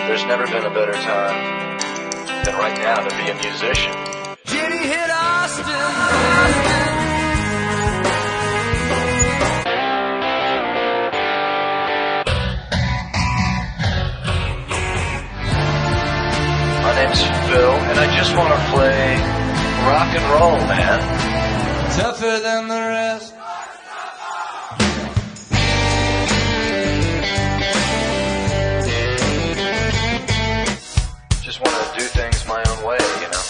There's never been a better time than right now to be a musician. Jenny hit Austin. My name's Phil, and I just want to play rock and roll, man. Tougher than the rest. Just want to do things my own way, you know.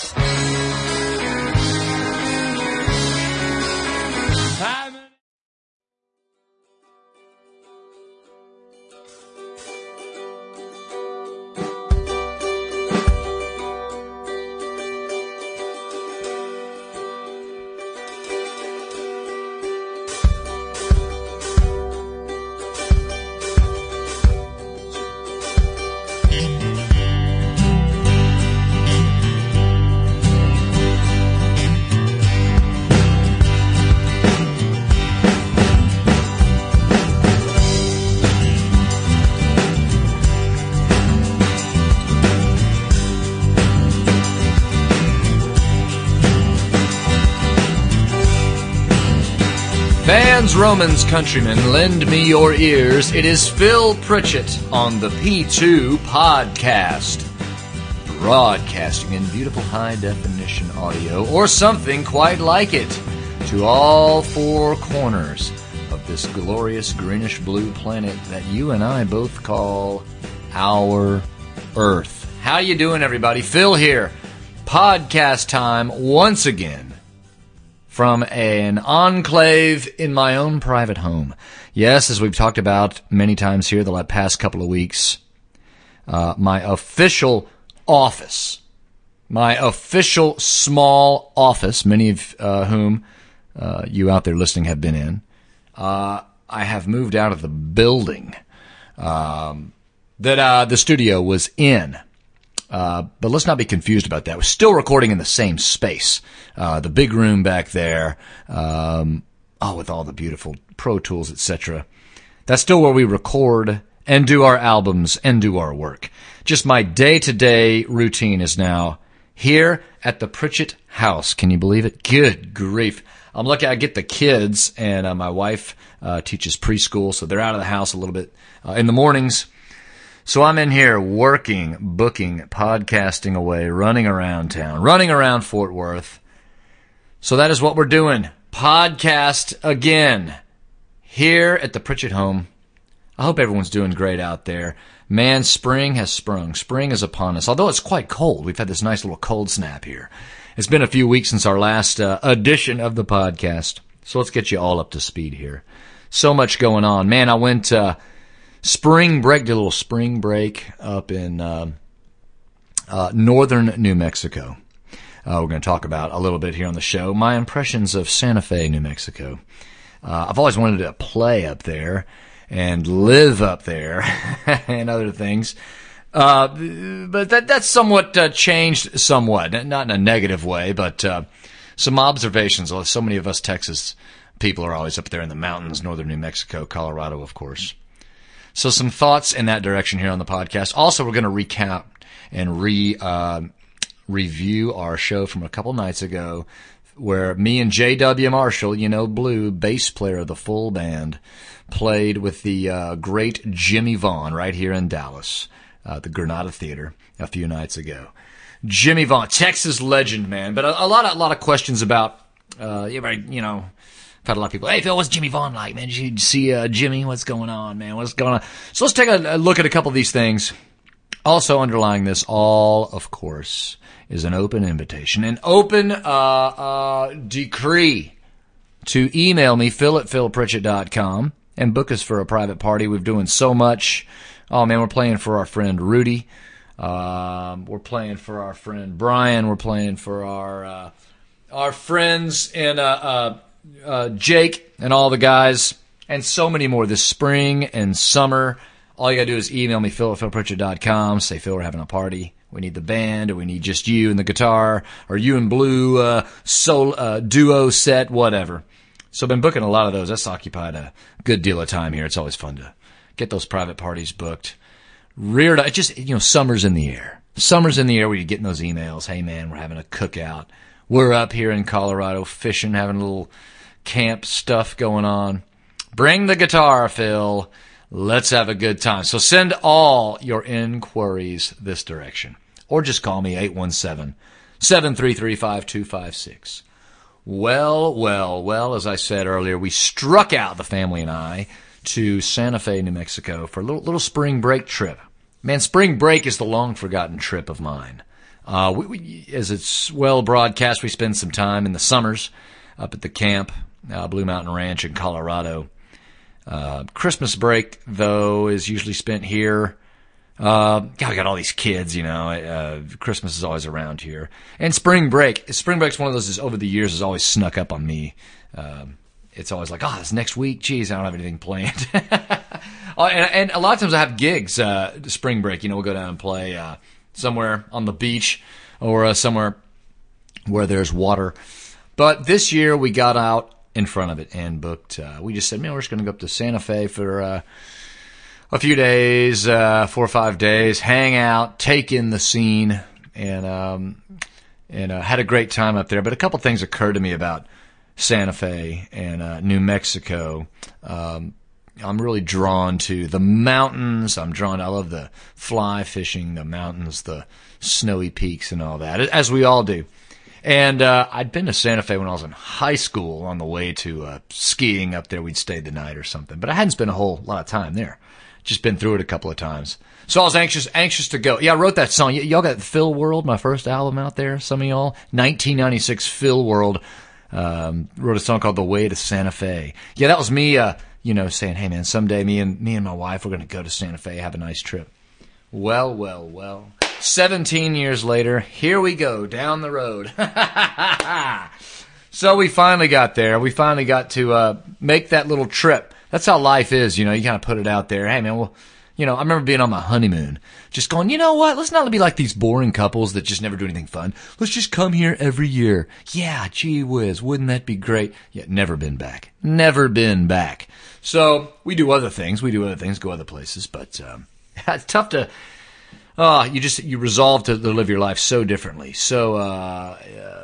Fans, Romans, countrymen, lend me your ears. It is Phil Pritchett on the P2 Podcast, broadcasting in beautiful high-definition audio, or something quite like it, to all four corners of this glorious greenish-blue planet that you and I both call our Earth. How you doing, everybody? Phil here. Podcast time once again. From an enclave in my own private home. Yes, as we've talked about many times here the past couple of weeks, my official office, my official small office, many of whom you out there listening have been in, I have moved out of the building that the studio was in. But let's not be confused about that. We're still recording in the same space. The big room back there, with all the beautiful Pro Tools, etc. That's still where we record and do our albums and do our work. Just my day-to-day routine is now here at the Pritchett house. Can you believe it? Good grief. I'm lucky I get the kids, and my wife teaches preschool, so they're out of the house a little bit in the mornings. So I'm in here working, booking, podcasting away, running around town, running around Fort Worth. So that is what we're doing. Podcast again here at the Pritchett home. I hope everyone's doing great out there. Man, spring has sprung. Spring is upon us. Although it's quite cold. We've had this nice little cold snap here. It's been a few weeks since our last edition of the podcast. So let's get you all up to speed here. So much going on. Man, I went... spring break, did a little spring break up in northern New Mexico. We're going to talk about a little bit here on the show. My impressions of Santa Fe, New Mexico. I've always wanted to play up there and live up there and other things. But that's somewhat changed somewhat. Not in a negative way, but some observations. So many of us Texas people are always up there in the mountains, northern New Mexico, Colorado, of course. So some thoughts in that direction here on the podcast. Also, we're going to recap and review our show from a couple nights ago where me and J.W. Marshall, Blue, bass player of the full band, played with the great Jimmy Vaughn right here in Dallas, the Granada Theater, a few nights ago. Jimmy Vaughn, Texas legend, man. But a lot of questions about, I've had a lot of people, hey, Phil, what's Jimmy Vaughn like, man? Did you see Jimmy? What's going on, man? What's going on? So let's take a look at a couple of these things. Also underlying this all, of course, is an open invitation, an open decree to email me, phil@philpritchett.com, and book us for a private party. We're doing so much. Oh, man, we're playing for our friend Rudy. We're playing for our friend Brian. We're playing for our friends in Jake and all the guys, and so many more this spring and summer. All you gotta do is email me, phil@philpritchett.com, say, Phil, we're having a party. We need the band, or we need just you and the guitar, or you and Blue, duo set, whatever. So I've been booking a lot of those. That's occupied a good deal of time here. It's always fun to get those private parties booked. reared up. Just, summer's in the air. Summer's in the air where you're getting those emails. Hey, man, we're having a cookout. We're up here in Colorado fishing, having a little camp stuff going on. Bring the guitar, Phil. Let's have a good time. So send all your inquiries this direction. Or just call me, 817-733-5256. Well, as I said earlier, we struck out, the family and I, to Santa Fe, New Mexico for a little spring break trip. Man, spring break is the long-forgotten trip of mine. As it's well broadcast, we spend some time in the summers up at the camp, Blue Mountain Ranch in Colorado. Christmas break, though, is usually spent here. God, we got all these kids, Christmas is always around here. And spring break's one of those is over the years has always snuck up on me. It's always like, it's next week. Geez, I don't have anything planned. And a lot of times I have gigs, spring break. We'll go down and play somewhere on the beach or somewhere where there's water. But this year we got out in front of it and booked. We just said, man, we're just going to go up to Santa Fe for a few days, 4 or 5 days, hang out, take in the scene, and had a great time up there. But a couple things occurred to me about Santa Fe and New Mexico. I'm really drawn to the mountains. I love the fly fishing, the mountains, the snowy peaks and all that, as we all do. And I'd been to Santa Fe when I was in high school on the way to skiing up there. We'd stayed the night or something. But I hadn't spent a whole lot of time there. Just been through it a couple of times. So I was anxious to go. Yeah, I wrote that song. Y'all got Phil World, my first album out there, some of y'all. 1996 Phil World. Wrote a song called The Way to Santa Fe. Yeah, that was me, saying, hey man, someday me and my wife, we're going to go to Santa Fe, have a nice trip. Well. 17 years later, here we go, down the road. So we finally got there. We finally got to make that little trip. That's how life is, you kind of put it out there. Hey man, I remember being on my honeymoon, just going, you know what, let's not be like these boring couples that just never do anything fun. Let's just come here every year. Yeah, gee whiz, wouldn't that be great? Yeah, never been back. So we do other things, go other places, but it's tough to, you resolve to live your life so differently. So,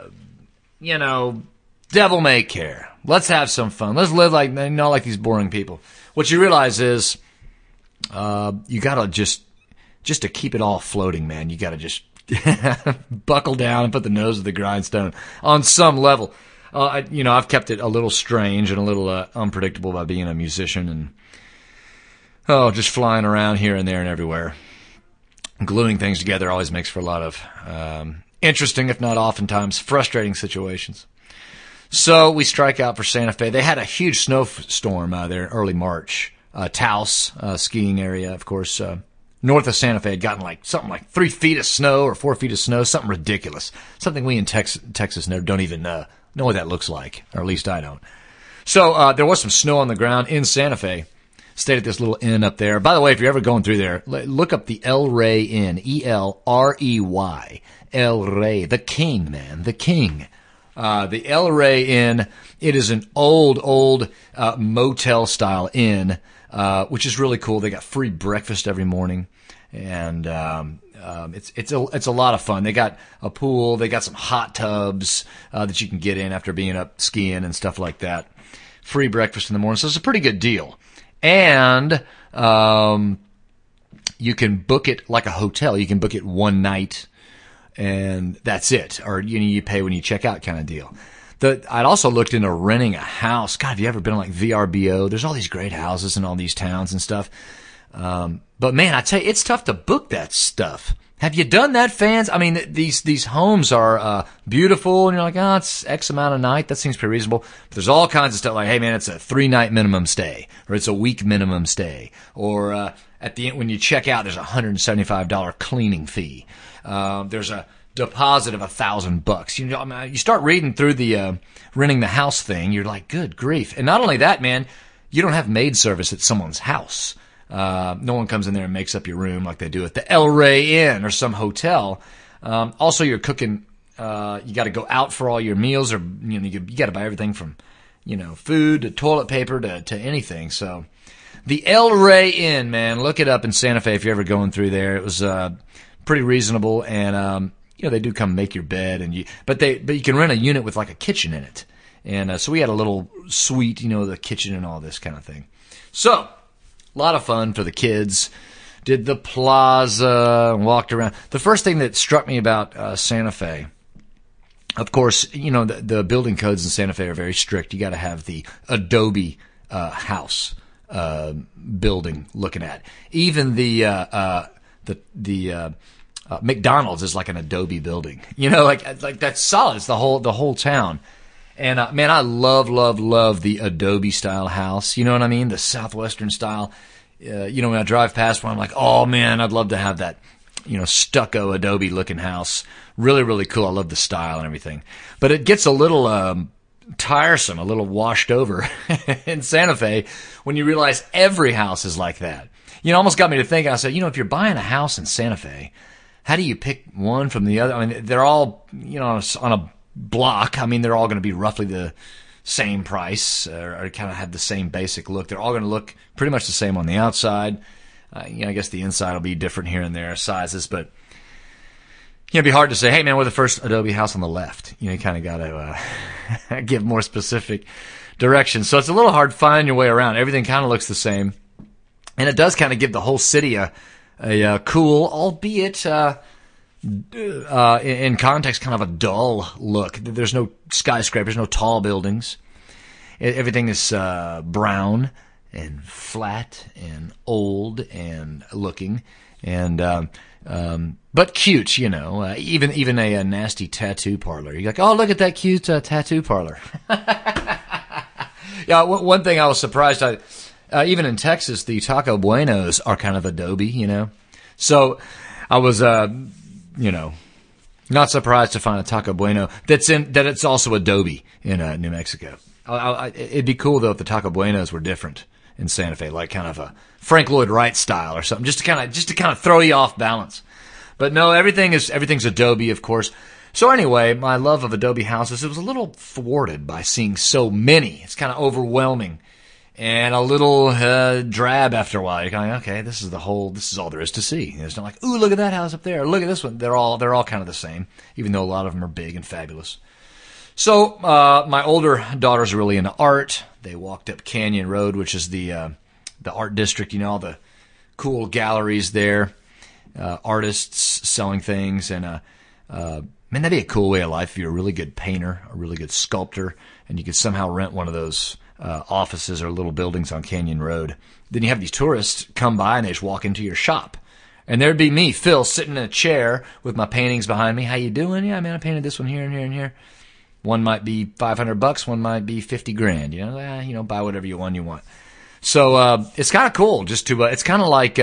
devil may care. Let's have some fun. Let's live not like these boring people. What you realize is, you gotta just to keep it all floating, man, you gotta just buckle down and put the nose to the grindstone on some level. I've kept it a little strange and a little unpredictable by being a musician and just flying around here and there and everywhere. Gluing things together always makes for a lot of interesting, if not oftentimes frustrating situations. So we strike out for Santa Fe. They had a huge snowstorm there in early March. Taos skiing area, of course, north of Santa Fe had gotten something like 3 feet of snow or 4 feet of snow, something ridiculous. Something we in Texas don't even know what that looks like, or at least I don't. So there was some snow on the ground in Santa Fe. Stayed at this little inn up there. By the way, if you're ever going through there, look up the El Rey Inn, E-L-R-E-Y, El Rey, the king, man, the king. The El Rey Inn, it is an old motel-style inn, which is really cool. They got free breakfast every morning, and it's a lot of fun. They got a pool, they got some hot tubs that you can get in after being up skiing and stuff like that. Free breakfast in the morning, so it's a pretty good deal. And you can book it like a hotel. You can book it one night, and that's it. Or you pay when you check out kind of deal. I'd also looked into renting a house. God, have you ever been on VRBO? There's all these great houses in all these towns and stuff. But man, I tell you, it's tough to book that stuff. Have you done that, fans? I mean, these homes are beautiful, and you're like, it's X amount a night. That seems pretty reasonable. But there's all kinds of stuff like, hey man, it's a 3-night minimum stay, or it's a week minimum stay, or at the end when you check out, there's a $175 cleaning fee. There's a deposit of $1,000. You start reading through the renting the house thing, you're like, good grief. And not only that, man, you don't have maid service at someone's house. No one comes in there and makes up your room like they do at the El Rey Inn or some hotel. Also, you're cooking. You got to go out for all your meals, or you got to buy everything from, food to toilet paper to anything. So The El Rey Inn, man, look it up in Santa Fe if you're ever going through there. It was pretty reasonable, and they do come make your bed, but you can rent a unit with like a kitchen in it, and so we had a little suite, the kitchen and all this kind of thing. So a lot of fun for the kids. Did the plaza, walked around. The first thing that struck me about Santa Fe, of course, the building codes in Santa Fe are very strict. You got to have the Adobe house building looking at. Even the McDonald's is like an Adobe building. Like that's solid. It's the whole town. And man, I love the Adobe style house. You know what I mean? The Southwestern style. When I drive past one, I'm like, oh man, I'd love to have that, stucco Adobe looking house. Really, really cool. I love the style and everything. But it gets a little tiresome, a little washed over in Santa Fe when you realize every house is like that. Almost got me to think. I said, if you're buying a house in Santa Fe, how do you pick one from the other? I mean, they're all, on a block. I mean, they're all going to be roughly the same price or kind of have the same basic look. They're all going to look pretty much the same on the outside. I guess the inside will be different here and there, sizes, but it'd be hard to say, hey man, we're the first Adobe house on the left. You kind of got to give more specific directions. So it's a little hard finding your way around. Everything kind of looks the same. And it does kind of give the whole city a cool, albeit in context, kind of a dull look. There's no skyscrapers, no tall buildings. Everything is brown and flat and old and looking, and but cute, even a nasty tattoo parlor. You're like, oh, look at that cute tattoo parlor. Yeah, one thing I was surprised at, even in Texas, the Taco Buenos are kind of Adobe, So I was, not surprised to find a Taco Bueno that it's also Adobe in New Mexico. It'd be cool though if the Taco Buenos were different in Santa Fe, like kind of a Frank Lloyd Wright style or something, just to kind of throw you off balance. But no, everything's Adobe, of course. So anyway, my love of Adobe houses, it was a little thwarted by seeing so many. It's kind of overwhelming and a little drab after a while. You're going, okay, this is all there is to see. It's not like, ooh, look at that house up there. Look at this one. They're all kind of the same, even though a lot of them are big and fabulous. So my older daughters are really into art. They walked up Canyon Road, which is the art district. All the cool galleries there, artists selling things, and man, that'd be a cool way of life if you're a really good painter, a really good sculptor, and you could somehow rent one of those offices or little buildings on Canyon Road. Then you have these tourists come by and they just walk into your shop. And there'd be me, Phil, sitting in a chair with my paintings behind me. How you doing? Yeah, man, I painted this one here and here and here. One might be $500, one might be $50,000. Buy whatever you want. So it's kind of cool just to. It's kind of like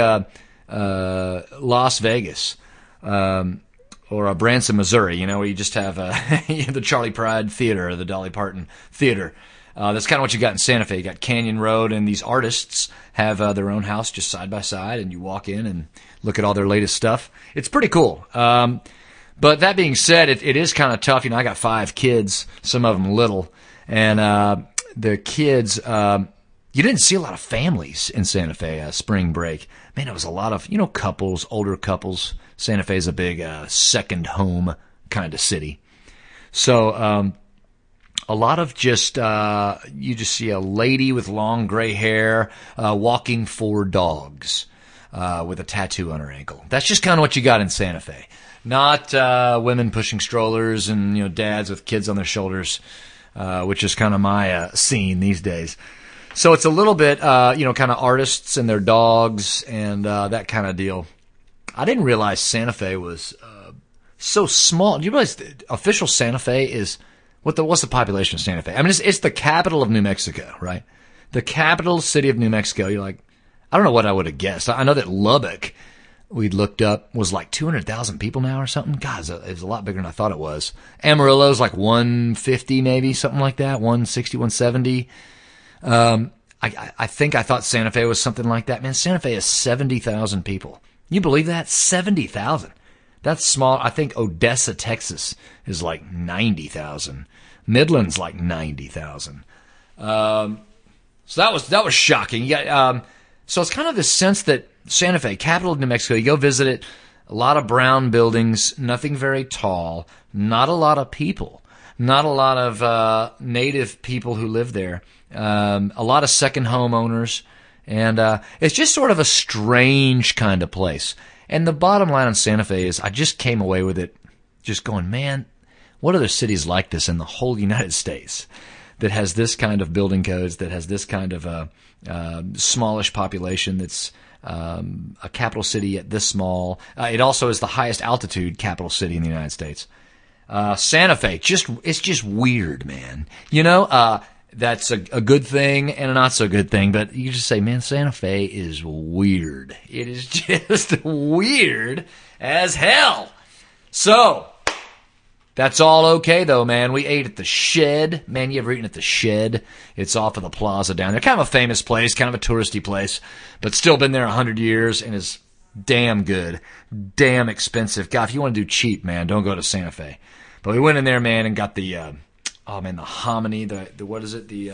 Las Vegas or Branson, Missouri. Where you just have the Charlie Pride Theater or the Dolly Parton Theater. That's kind of what you got in Santa Fe. You got Canyon Road, and these artists have their own house just side by side, and you walk in and look at all their latest stuff. It's pretty cool. But that being said, it is kind of tough. I got 5 kids, some of them little, and the kids, you didn't see a lot of families in Santa Fe spring break. Man, it was a lot of, couples, older couples. Santa Fe is a big second home kind of city. So a lot of just, you just see a lady with long gray hair walking 4 dogs with a tattoo on her ankle. That's just kind of what you got in Santa Fe. Not women pushing strollers and dads with kids on their shoulders, which is kind of my scene these days. So it's a little bit kind of artists and their dogs and that kind of deal. I didn't realize Santa Fe was so small. Do you realize the official Santa Fe is what's the population of Santa Fe? I mean, it's the capital of New Mexico, right? The capital city of New Mexico. You're like, I don't know what I would have guessed. I know that Lubbock, we'd looked up, was like 200,000 people now or something. God, it was a lot bigger than I thought it was. Amarillo's like 150 maybe, something like that, 160, 170. I think I thought Santa Fe was something like that. Man, Santa Fe is 70,000 people. You believe that? 70,000. That's small. I think Odessa, Texas is like 90,000. Midland's like 90,000. So that was shocking. You got, So it's kind of this sense that Santa Fe, capital of New Mexico, you go visit it, a lot of brown buildings, nothing very tall, not a lot of people, not a lot of native people who live there, a lot of second homeowners, and it's just sort of a strange kind of place. And the bottom line on Santa Fe is I just came away with it just going, man, what other cities like this in the whole United States that has this kind of building codes, that has this kind of smallish population, that's a capital city at this small. It also is the highest altitude capital city in the United States. Santa Fe, it's just weird, man. You know, that's a good thing and a not so good thing, but you just say, man, Santa Fe is weird. It is just weird as hell. So, that's all okay, though, man. We ate at the Shed. Man, you ever eaten at the Shed? It's off of the plaza down there. Kind of a famous place, kind of a touristy place, but still been there 100 years and is damn good, damn expensive. God, if you want to do cheap, man, don't go to Santa Fe. But we went in there, man, and got the, the hominy, what is it? The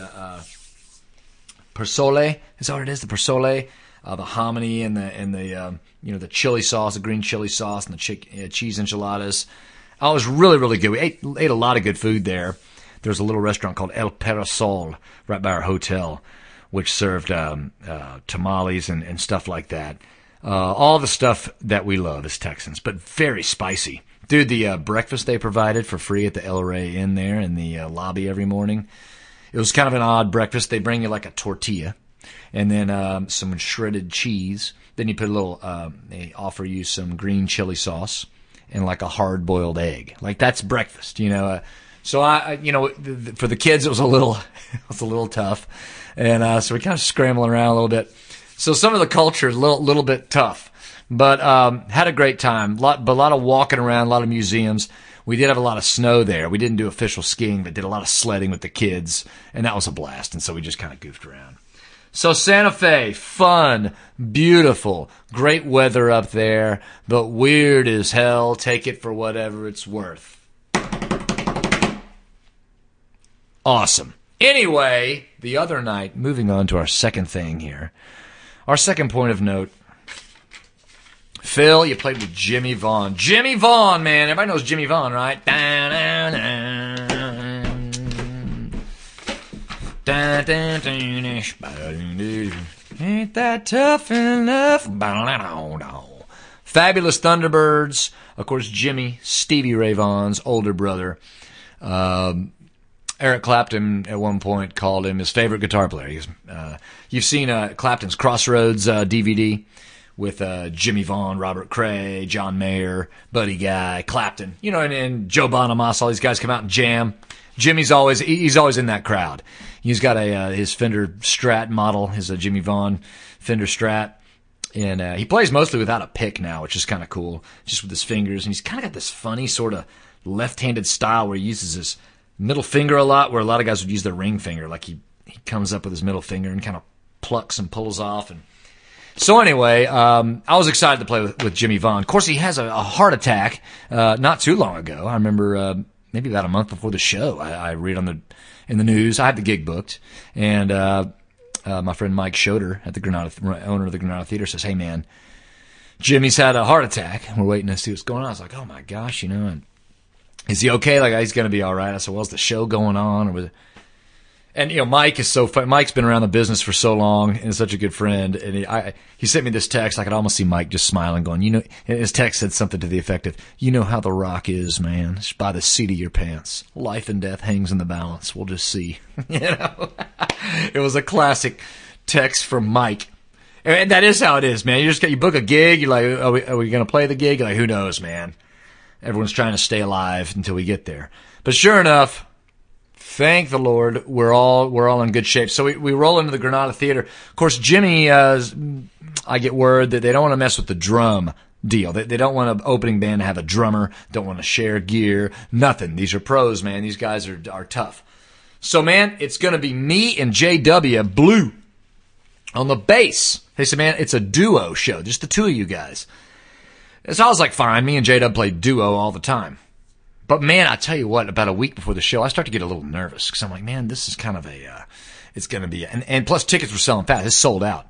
persole? Is that what it is? The persole? The hominy and the chili sauce, the green chili sauce, and the cheese enchiladas. Oh, it was really, really good. We ate a lot of good food there. There's a little restaurant called El Parasol right by our hotel, which served tamales and stuff like that. All the stuff that we love as Texans, but very spicy. Dude, the breakfast they provided for free at the El Rey Inn there in the lobby every morning, it was kind of an odd breakfast. They bring you like a tortilla and then some shredded cheese. Then you put they offer you some green chili sauce and like a hard-boiled egg. Like, that's breakfast, you know. So for the kids, it was a little tough. And so we kind of scrambling around a little bit. So some of the culture is a little bit tough. But had a great time. But a lot of walking around, a lot of museums. We did have a lot of snow there. We didn't do official skiing, but did a lot of sledding with the kids. And that was a blast. And so we just kind of goofed around. So Santa Fe, fun, beautiful, great weather up there, but weird as hell. Take it for whatever it's worth. Awesome. Anyway, the other night, moving on to our second thing here. Our second point of note. Phil, you played with Jimmy Vaughn. Jimmy Vaughn, man. Everybody knows Jimmy Vaughn, right? Ain't that tough enough? Fabulous Thunderbirds. Of course, Jimmy, Stevie Ray Vaughan's older brother. Eric Clapton at one point called him his favorite guitar player. You've seen Clapton's Crossroads DVD with Jimmy Vaughn, Robert Cray, John Mayer, Buddy Guy, Clapton. You know, and Joe Bonamassa, all these guys come out and jam. Jimmy's always in that crowd. He's got his Fender Strat model, his Jimmy Vaughn Fender Strat, and he plays mostly without a pick now, which is kind of cool, just with his fingers. And he's kind of got this funny sort of left-handed style where he uses his middle finger a lot, where a lot of guys would use their ring finger. Like he comes up with his middle finger and kind of plucks and pulls off. And so anyway, I was excited to play with Jimmy Vaughn. Of course, he has a heart attack not too long ago. I remember maybe about a month before the show, I read in the news. I had the gig booked, and my friend Mike Schroeder at the owner of the Granada Theater, says, "Hey man, Jimmy's had a heart attack. We're waiting to see what's going on." I was like, "Oh my gosh, you know, and is he okay? Like, he's gonna be all right." I said, "Well, is the show going on?" And you know, Mike is so fun. Mike's been around the business for so long and is such a good friend. And he sent me this text. I could almost see Mike just smiling, going, you know, and his text said something to the effect of, "You know how the rock is, man. It's by the seat of your pants. Life and death hangs in the balance. We'll just see." You know, it was a classic text from Mike. And that is how it is, man. You book a gig. You're like, are we going to play the gig? You're like, who knows, man? Everyone's trying to stay alive until we get there. But sure enough, thank the Lord, we're all in good shape. So we roll into the Granada Theater. Of course, Jimmy, I get word that they don't want to mess with the drum deal. They don't want an opening band to have a drummer, don't want to share gear, nothing. These are pros, man. These guys are tough. So, man, it's going to be me and J.W. Blue on the bass. They said, man, it's a duo show, just the two of you guys. So I was like, fine, me and J.W. play duo all the time. But man, I tell you what, about a week before the show, I start to get a little nervous because I'm like, man, this is kind of it's going to be, and plus tickets were selling fast. It's sold out.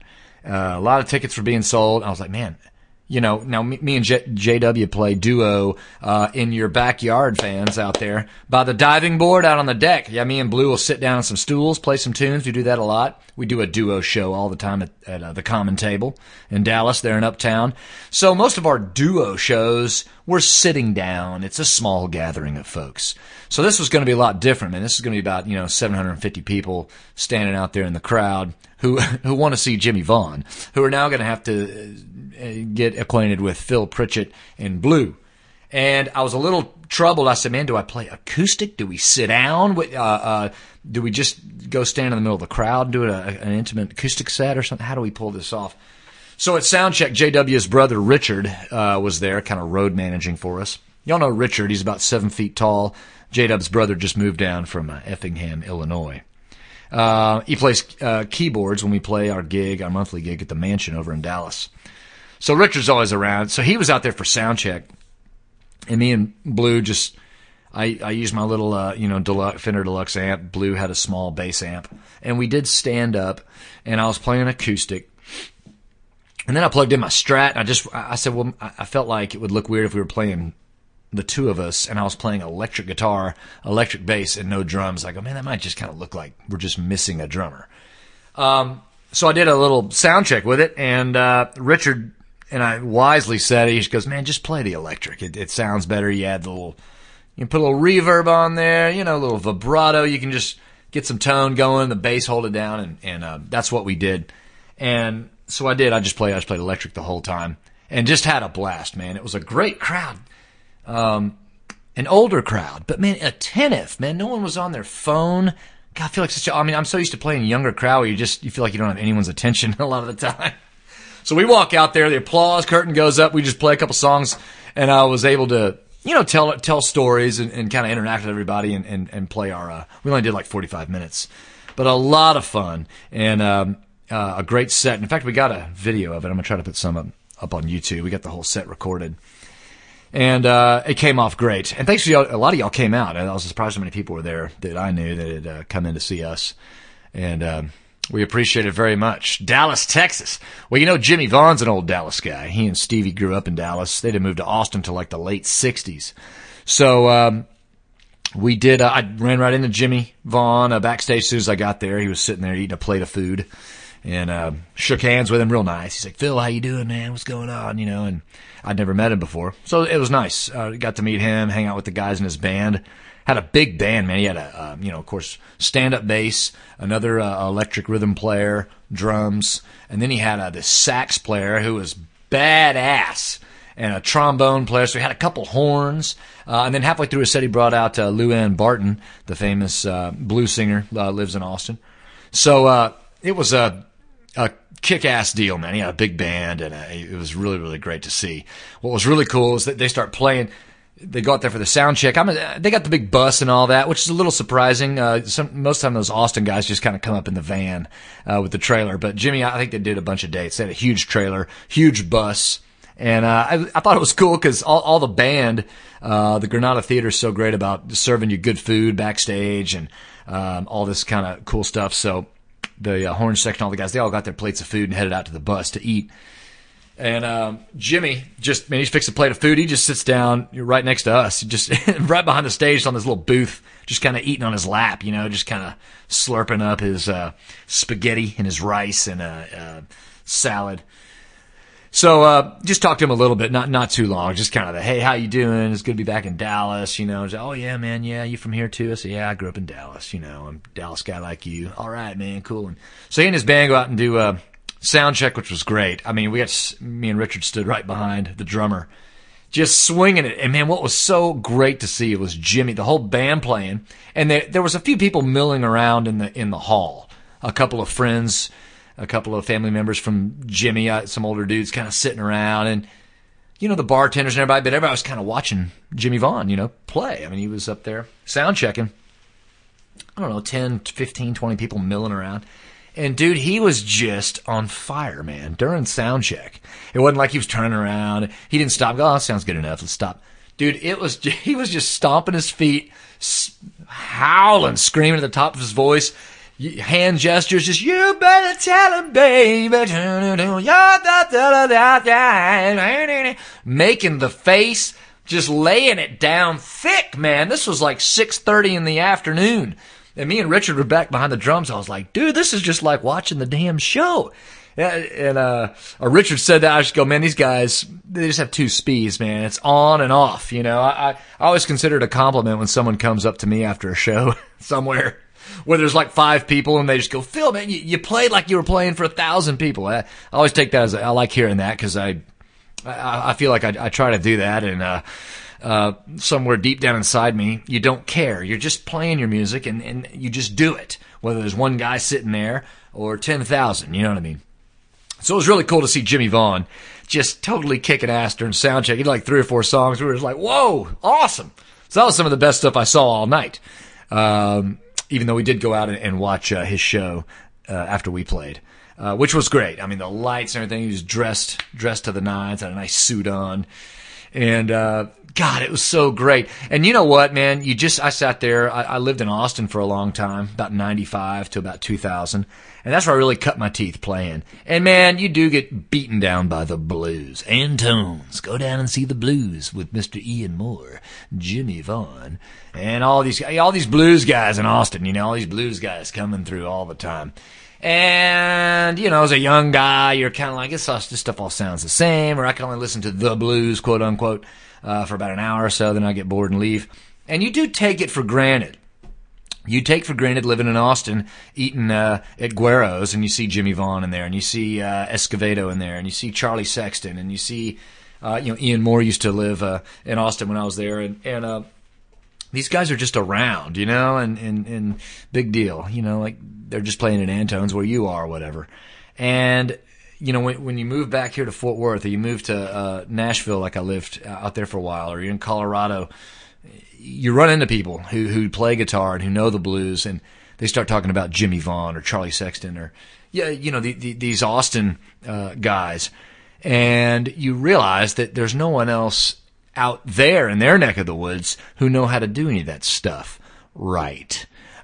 A lot of tickets were being sold. I was like, man, you know, now me and JW play duo in your backyard, fans out there, by the diving board out on the deck. Yeah, me and Blue will sit down on some stools, play some tunes. We do that a lot. We do a duo show all the time at the Common Table in Dallas, there in Uptown. So most of our duo shows, we're sitting down. It's a small gathering of folks. So this was going to be a lot different, man. This is going to be about, 750 people standing out there in the crowd who want to see Jimmy Vaughn, who are now going to have to get acquainted with Phil Pritchett and Blue. And I was a little troubled. I said, man, do I play acoustic? Do we sit down? Do we just go stand in the middle of the crowd and do an intimate acoustic set or something? How do we pull this off? So at Soundcheck, JW's brother Richard was there, kind of road managing for us. Y'all know Richard. He's about 7 feet tall. J-Dub's brother just moved down from Effingham, Illinois. He plays keyboards when we play our monthly gig at the Mansion over in Dallas. So Richard's always around. So he was out there for soundcheck. And me and Blue I used my little, Fender Deluxe amp. Blue had a small bass amp. And we did stand up, and I was playing acoustic. And then I plugged in my Strat, and I said, well, I felt like it would look weird if we were playing the two of us, and I was playing electric guitar, electric bass, and no drums. I go, man, that might just kind of look like we're just missing a drummer. So I did a little sound check with it, and Richard and I wisely said, he goes, man, just play the electric. It sounds better. You add you put a little reverb on there, a little vibrato. You can just get some tone going, the bass hold it down, and that's what we did. And so I did. I just played electric the whole time, and just had a blast, man. It was a great crowd. An older crowd, but man, attentive, man. No one was on their phone. God, I feel like I'm so used to playing a younger crowd where you feel like you don't have anyone's attention a lot of the time. So we walk out there, the applause curtain goes up, we just play a couple songs, and I was able to, tell stories and kind of interact with everybody and play we only did like 45 minutes, but a lot of fun and, a great set. In fact, we got a video of it. I'm going to try to put some up on YouTube. We got the whole set recorded. And it came off great. And thanks to y'all, a lot of y'all came out. I was surprised how many people were there that I knew that had come in to see us. And we appreciate it very much. Dallas, Texas. Well, Jimmy Vaughn's an old Dallas guy. He and Stevie grew up in Dallas. They didn't move to Austin till like the late 60s. So we did. I ran right into Jimmy Vaughn backstage as soon as I got there. He was sitting there eating a plate of food. And shook hands with him real nice. He's like, Phil, how you doing, man? What's going on? And I'd never met him before. So it was nice. Got to meet him, hang out with the guys in his band. Had a big band, man. He had of course, stand-up bass, another electric rhythm player, drums, and then he had this sax player who was badass, and a trombone player. So he had a couple horns. And then halfway through his set, he brought out Luann Barton, the famous blues singer, lives in Austin. So it was a kick-ass deal, man. He had a big band, and it was really, really great to see. What was really cool is that they start playing. They go out there for the sound check. They got the big bus and all that, which is a little surprising. Most of the time, those Austin guys just kind of come up in the van with the trailer. But Jimmy, I think they did a bunch of dates. They had a huge trailer, huge bus. And I thought it was cool because all the band, the Granada Theater is so great about serving you good food backstage and all this kind of cool stuff. So the horn section, all the guys, they all got their plates of food and headed out to the bus to eat. And Jimmy he fixed a plate of food. He just sits down right next to us, just right behind the stage on this little booth, just kind of eating on his lap, just kind of slurping up his spaghetti and his rice and salad. So just talked to him a little bit, not too long, just kind of the, hey, how you doing? It's good to be back in Dallas, oh yeah, man, yeah, you from here too? I said, yeah, I grew up in Dallas, I'm a Dallas guy like you. All right, man, cool. And so he and his band go out and do sound check, which was great. I mean, me and Richard stood right behind the drummer, just swinging it. And man, what was so great to see was Jimmy, the whole band playing, and there was a few people milling around in the hall, a couple of friends, a couple of family members from Jimmy, some older dudes kind of sitting around, and the bartenders and everybody, but everybody was kind of watching Jimmy Vaughn, play. I mean, he was up there sound checking. I don't know, 10, 15, 20 people milling around. And dude, he was just on fire, man, during sound check. It wasn't like he was turning around. He didn't stop. Oh, sounds good enough. Let's stop. Dude, he was just stomping his feet, howling, screaming at the top of his voice. hand gestures, just, you better tell him, baby. Making the face, just laying it down thick, man. This was like 6:30 in the afternoon. And me and Richard were back behind the drums. I was like, dude, this is just like watching the damn show. And Richard said that. I just go, man, these guys, they just have two speeds, man. It's on and off, you know. I always consider it a compliment when someone comes up to me after a show somewhere where there's like 5 people and they just go, Phil, man, you played like you were playing for 1,000 people. I always take that as, I like hearing that, because I feel like I try to do that, and somewhere deep down inside me, you don't care. You're just playing your music, and you just do it, whether there's one guy sitting there or 10,000, you know what I mean? So it was really cool to see Jimmy Vaughn just totally kicking ass during sound check. He did like 3 or 4 songs. We were just like, whoa, awesome. So that was some of the best stuff I saw all night. Even though we did go out and watch his show after we played, which was great. I mean, the lights and everything. He was dressed to the nines, had a nice suit on. And God, it was so great. And you know what, man? I sat there. I lived in Austin for a long time, about 95 to about 2000. And that's where I really cut my teeth playing. And man, you do get beaten down by the blues and tones. Go down and see the blues with Mr. Ian Moore, Jimmy Vaughn, and all these blues guys in Austin, you know, all these blues guys coming through all the time. And, you know, as a young guy, you're kind of like, this stuff all sounds the same, or I can only listen to the blues, quote unquote, for about an hour or so, then I get bored and leave. And you do take it for granted. You take for granted living in Austin, eating at Guero's, and you see Jimmy Vaughn in there, and you see Escovedo in there, and you see Charlie Sexton, and you see, Ian Moore used to live in Austin when I was there, and these guys are just around, you know, and big deal, you know, like they're just playing in Antone's where you are or whatever. And, you know, when you move back here to Fort Worth, or you move to Nashville, like I lived out there for a while, or you're in Colorado, you run into people who play guitar and who know the blues, and they start talking about Jimmy Vaughn or Charlie Sexton or, you know, these Austin guys, and you realize that there's no one else out there in their neck of the woods who know how to do any of that stuff right.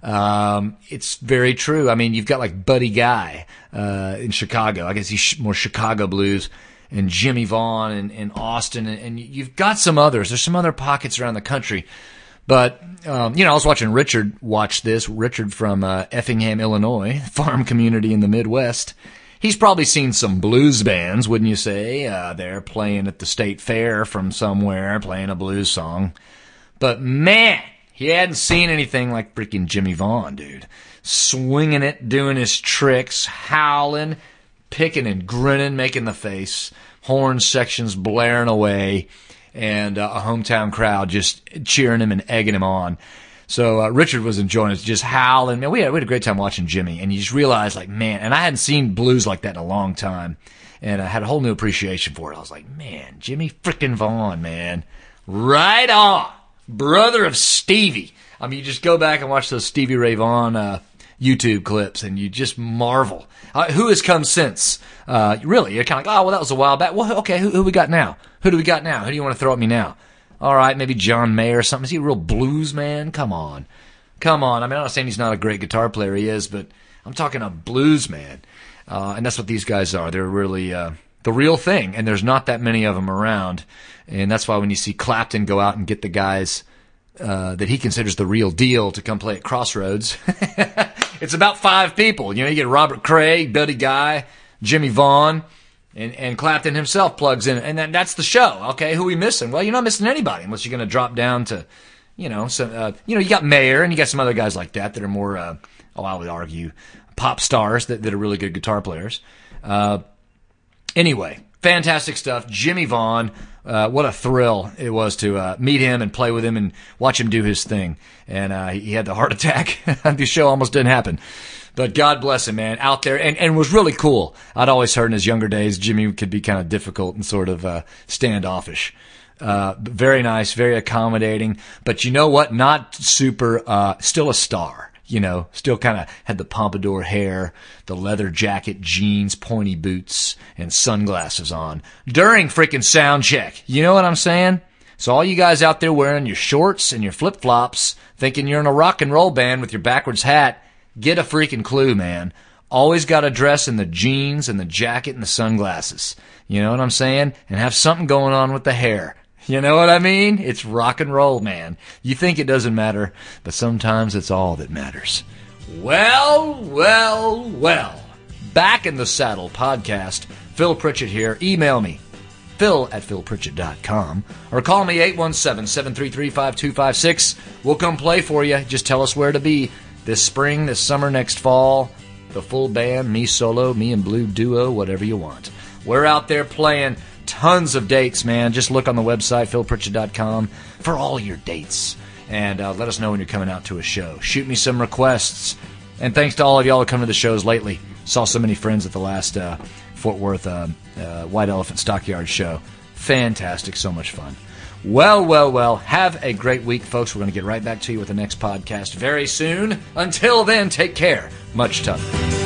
It's very true. I mean, you've got like Buddy Guy in Chicago. I guess he's more Chicago blues. And Jimmy Vaughn and Austin, and you've got some others. There's some other pockets around the country. But, I was watching Richard watch this. Richard from Effingham, Illinois, farm community in the Midwest. He's probably seen some blues bands, wouldn't you say? They're playing at the state fair from somewhere, playing a blues song. But, man, he hadn't seen anything like freaking Jimmy Vaughn, dude. Swinging it, doing his tricks, howling, picking and grinning, making the face, horn sections blaring away, and a hometown crowd just cheering him and egging him on. So Richard was enjoying it, just howling. Man, we had a great time watching Jimmy, and you just realize, like, man, and I hadn't seen blues like that in a long time, and I had a whole new appreciation for it. I was like, man, Jimmy frickin' Vaughn, man. Right on. Brother of Stevie. I mean, you just go back and watch those Stevie Ray Vaughan YouTube clips, and you just marvel. Who has come since? Really, you're kind of like, oh, well, that was a while back. Well, okay, who we got now? Who do we got now? Who do you want to throw at me now? All right, maybe John Mayer or something. Is he a real blues man? Come on. I mean, I'm not saying he's not a great guitar player. He is, but I'm talking a blues man. And that's what these guys are. They're really the real thing, and there's not that many of them around. And that's why when you see Clapton go out and get the guys that he considers the real deal to come play at Crossroads, it's about 5 people. You know, you get Robert Craig, Buddy Guy, Jimmy Vaughn, and Clapton himself plugs in, and that's the show. Okay, who are we missing? Well, you're not missing anybody unless you're going to drop down to, you got Mayer, and you got some other guys like that are more, I would argue, pop stars that are really good guitar players. Anyway, fantastic stuff. Jimmy Vaughn, what a thrill it was to meet him and play with him and watch him do his thing. And he had the heart attack. The show almost didn't happen. But God bless him, man, out there. And it was really cool. I'd always heard in his younger days Jimmy could be kind of difficult and sort of standoffish. Very nice, very accommodating. But you know what? Not super, still a star. You know, still kind of had the pompadour hair, the leather jacket, jeans, pointy boots, and sunglasses on during freaking sound check. You know what I'm saying? So all you guys out there wearing your shorts and your flip-flops, thinking you're in a rock and roll band with your backwards hat, get a freaking clue, man. Always got to dress in the jeans and the jacket and the sunglasses. You know what I'm saying? And have something going on with the hair. You know what I mean? It's rock and roll, man. You think it doesn't matter, but sometimes it's all that matters. Well. Back in the Saddle podcast. Phil Pritchett here. Email me, phil@philpritchett.com, or call me 817-733-5256. We'll come play for you. Just tell us where to be this spring, this summer, next fall. The full band, me solo, me and Blue duo, whatever you want. We're out there playing tons of dates, man. Just look on the website, philpritchett.com, for all your dates. And let us know when you're coming out to a show. Shoot me some requests. And thanks to all of y'all who come to the shows lately. Saw so many friends at the last Fort Worth White Elephant Stockyard show. Fantastic. So much fun. Well. Have a great week, folks. We're going to get right back to you with the next podcast very soon. Until then, take care. Much tougher.